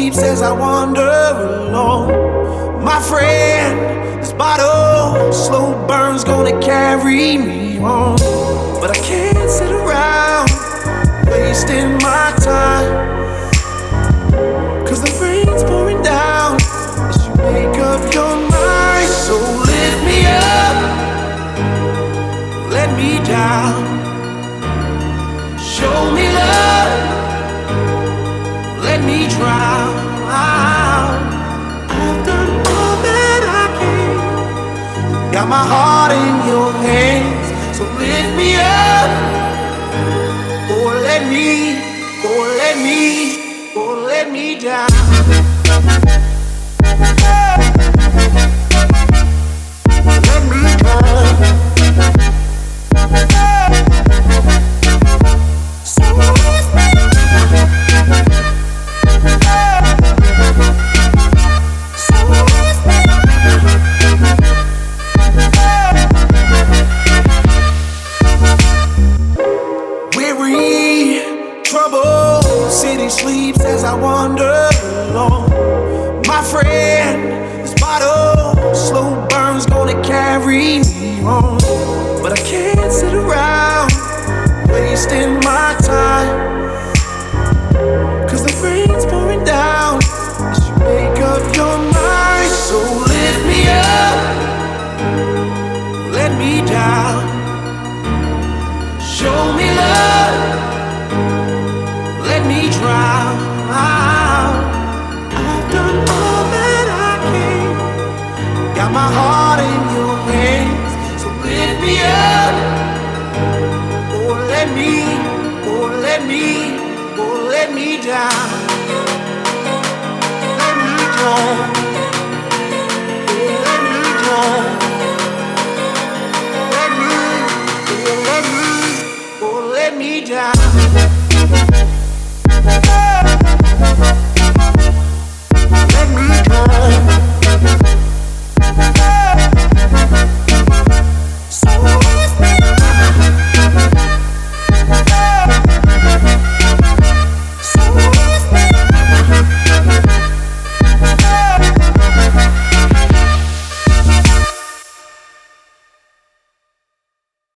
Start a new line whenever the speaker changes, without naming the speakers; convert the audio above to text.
sleeps as I wander alone. My friend, this bottle slow burn's gonna carry me home. But I can't sit around wasting my time, 'cause the rain's pouring down as you make up your mind. So lift me up, let me down. Show me love, let me drown. I've done all that I can. Got my heart in your hands. So lift me up, or let me, or let me, or let me down. Let me down. So lift me sleeps as I wander alone. My friend, this bottle slow burn's gonna carry me home. But I can't sit around wasting my time, 'cause the rain's pouring down as you make up your mind. So lift me up, let me down. Show me love, let me drown. I've done all that I can. Got my heart in your hands. So lift me up, or let me, or let me, or let me down. Let me drown. Let me drown. Let me, or let me, or let me down. Let me down.